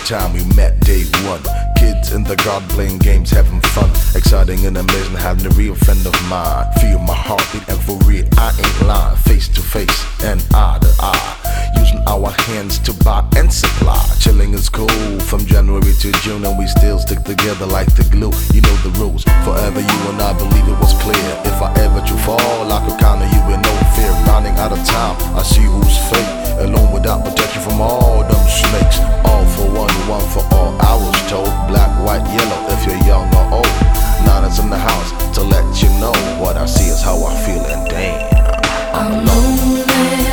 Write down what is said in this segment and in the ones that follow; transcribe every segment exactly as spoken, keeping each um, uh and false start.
first time we met, day one. Kids in the garden playing games, having fun. Exciting and amazing, having a real friend of mine. Feel my heartbeat and for real, I ain't lying. Face to face and eye to eye, using our hands to buy and supply. Chilling is cool from January to June, and we still stick together like the glue. You know the rules, forever you and I believe it was clear. If I ever to fall, I could count on you with no fear. Running out of time, I see who's fake. Alone without protection from all them snakes. All for one, one for all, I was told. Black, white, yellow, if you're young or old. Niners in the house to let you know what I see is how I feel, and damn, I'm alone.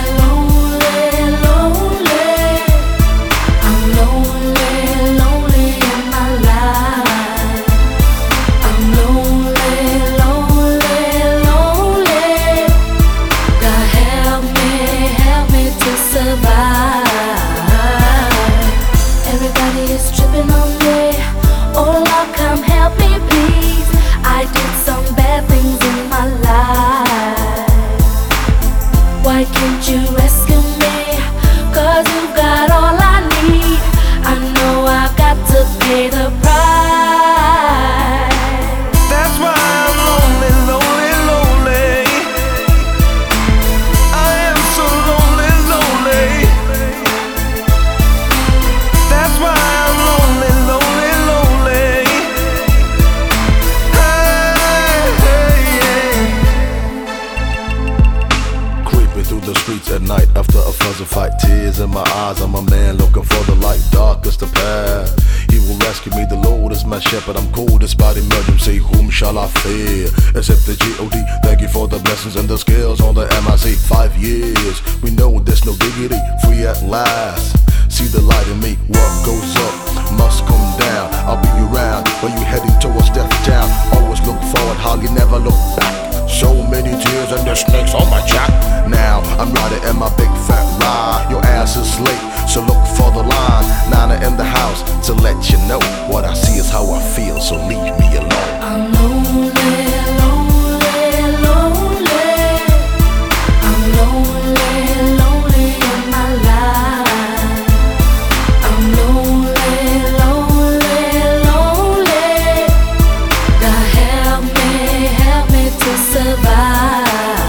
Why can't you rescue me? Cause you've got all I need. I know I've got to pay the price. That's why I'm lonely, lonely, lonely. I am so lonely, lonely. That's why I'm lonely, lonely, lonely. Hey, hey, Creeping through the streets at night after a fuzzy fight. Tears in my eyes, I'm a man looking for the light. Dark is the path, he will rescue me. The Lord is my shepherd, I'm cool despite emergency. Whom shall I fear except the G O D? Thank you for the blessings and the skills on the M I C. Five years, we know there's no diggity. Free at last, see the light in me. What goes up must come down. I'll be around when you heading towards death town. Always look forward, hardly never look back. So many tears and the snakes on my jack. Now I'm riding in my big fat ride. Your ass is late, so look for the line. Nana in the house to let you know what I see is how I feel, so leave me alone. I'm lonely, lonely, lonely. I'm lonely, lonely in my life. I'm lonely, lonely, lonely. God help me, help me to survive.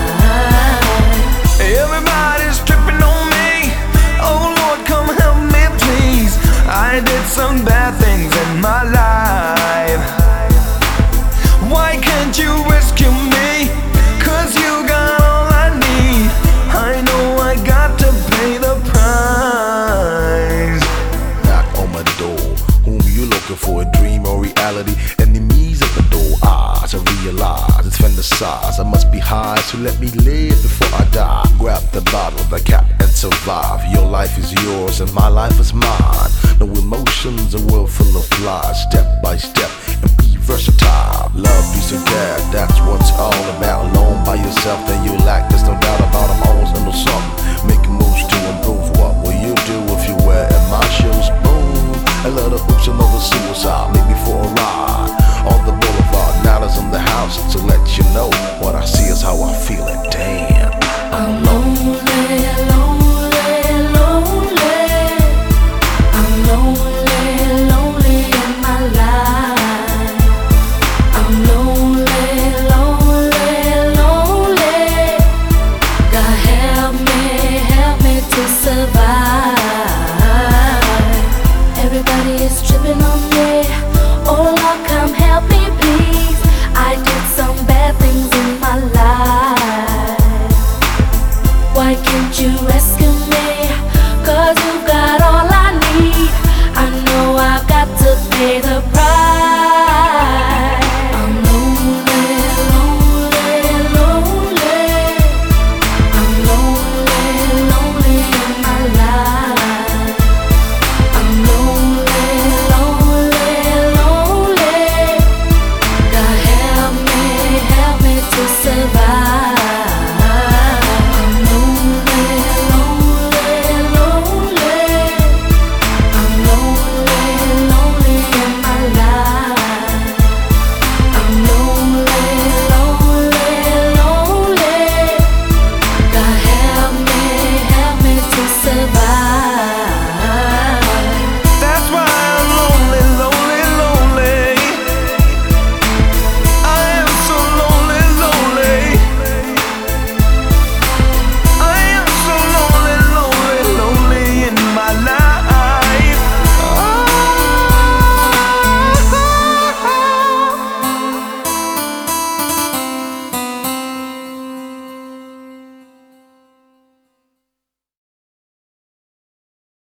everybody's tripping on me. Oh Lord, come help me please. I did some bad things in my life. Why can't you rescue me? Cause you got all I need. I know I got to pay the price. Knock on my door, whom you looking for, a dream or reality? Enemies at the door, ah, to realize it's fantasize. I must be high, so let me live before I die. Grab the bottle, the cap, and survive. Your life is yours and my life is mine. No emotions, a world full of lies. Step by step and be versatile. Love, peace and care, that's what's all about. Alone by yourself, then you lack, there's no doubt about. I'm always into something, making moves to improve. What will you do if you wear in my shoes? Boom, a lot of oops, another suicide. Maybe for a ride on the boulevard. Now that's in the house to let you know what I see is how I feel, and damn.